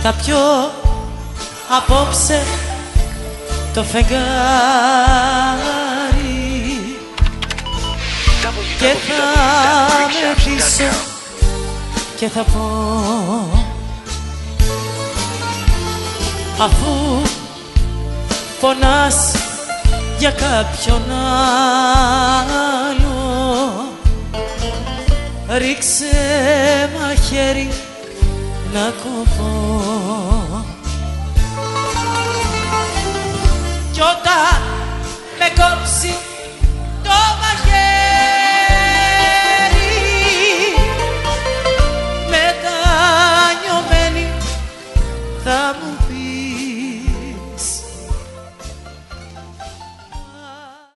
θα πιω απόψε το φεγγάρι και θα με πείσω και θα πω, αφού πονάς για κάποιον άλλο, ρίξε μαχαίρι να κοπώ. Κι όταν με κόψει